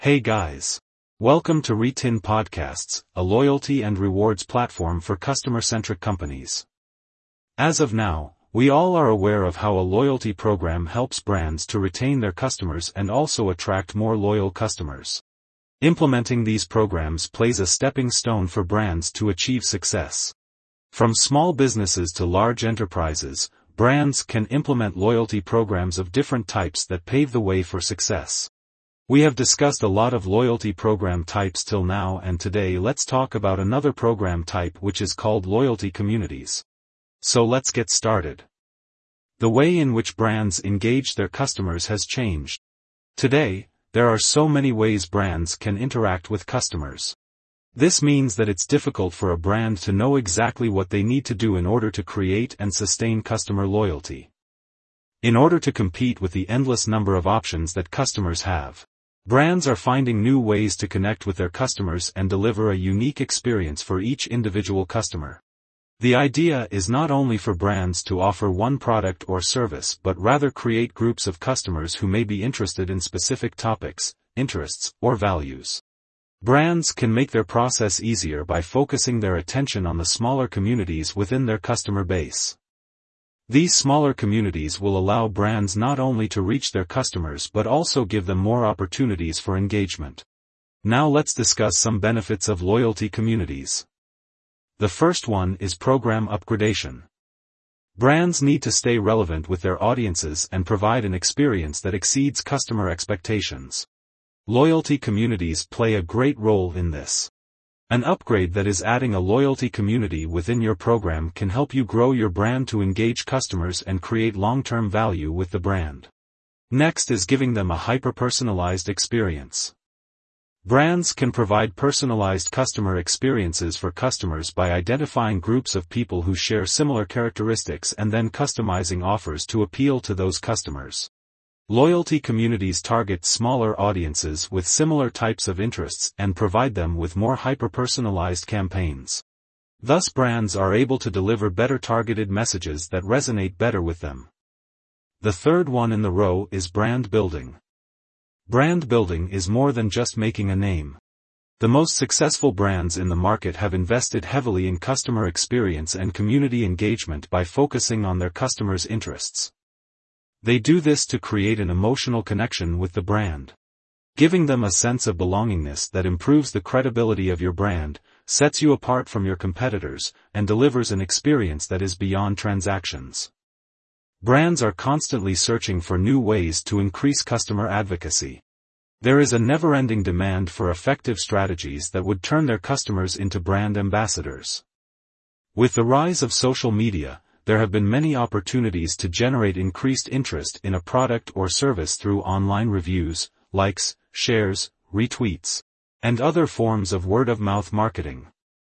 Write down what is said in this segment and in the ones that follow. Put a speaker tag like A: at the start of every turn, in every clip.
A: Hey guys! Welcome to Retin Podcasts, a loyalty and rewards platform for customer-centric companies. As of now, we all are aware of how a loyalty program helps brands to retain their customers and also attract more loyal customers. Implementing these programs plays a stepping stone for brands to achieve success. From small businesses to large enterprises, brands can implement loyalty programs of different types that pave the way for success. We have discussed a lot of loyalty program types till now, and today let's talk about another program type which is called loyalty communities. So let's get started. The way in which brands engage their customers has changed. Today, there are so many ways brands can interact with customers. This means that it's difficult for a brand to know exactly what they need to do in order to create and sustain customer loyalty. In order to compete with the endless number of options that customers have, brands are finding new ways to connect with their customers and deliver a unique experience for each individual customer. The idea is not only for brands to offer one product or service but rather create groups of customers who may be interested in specific topics, interests, or values. Brands can make their process easier by focusing their attention on the smaller communities within their customer base. These smaller communities will allow brands not only to reach their customers but also give them more opportunities for engagement. Now let's discuss some benefits of loyalty communities. The first one is program upgradation. Brands need to stay relevant with their audiences and provide an experience that exceeds customer expectations. Loyalty communities play a great role in this. An upgrade that is adding a loyalty community within your program can help you grow your brand to engage customers and create long-term value with the brand. Next is giving them a hyper-personalized experience. Brands can provide personalized customer experiences for customers by identifying groups of people who share similar characteristics and then customizing offers to appeal to those customers. Loyalty communities target smaller audiences with similar types of interests and provide them with more hyper-personalized campaigns. Thus brands are able to deliver better targeted messages that resonate better with them. The third one in the row is brand building. Brand building is more than just making a name. The most successful brands in the market have invested heavily in customer experience and community engagement by focusing on their customers' interests. They do this to create an emotional connection with the brand. Giving them a sense of belongingness that improves the credibility of your brand, sets you apart from your competitors, and delivers an experience that is beyond transactions. Brands are constantly searching for new ways to increase customer advocacy. There is a never-ending demand for effective strategies that would turn their customers into brand ambassadors. With the rise of social media, there have been many opportunities to generate increased interest in a product or service through online reviews, likes, shares, retweets, and other forms of word-of-mouth marketing.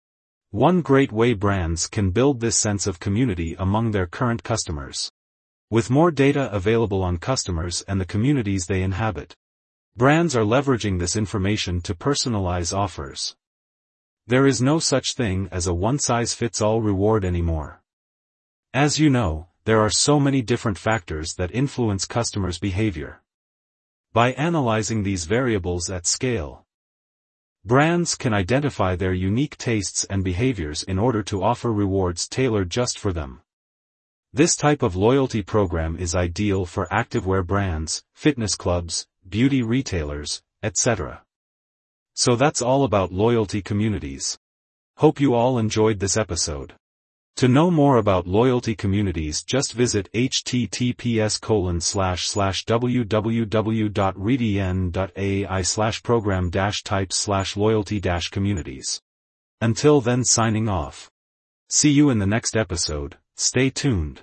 A: One great way brands can build this sense of community among their current customers. With more data available on customers and the communities they inhabit, brands are leveraging this information to personalize offers. There is no such thing as a one-size-fits-all reward anymore. As you know, there are so many different factors that influence customers' behavior. By analyzing these variables at scale, brands can identify their unique tastes and behaviors in order to offer rewards tailored just for them. This type of loyalty program is ideal for activewear brands, fitness clubs, beauty retailers, etc. So that's all about loyalty communities. Hope you all enjoyed this episode. To know more about loyalty communities, just visit https://www.redn.ai/program-types/loyalty-communities. Until then, signing off. See you in the next episode. Stay tuned.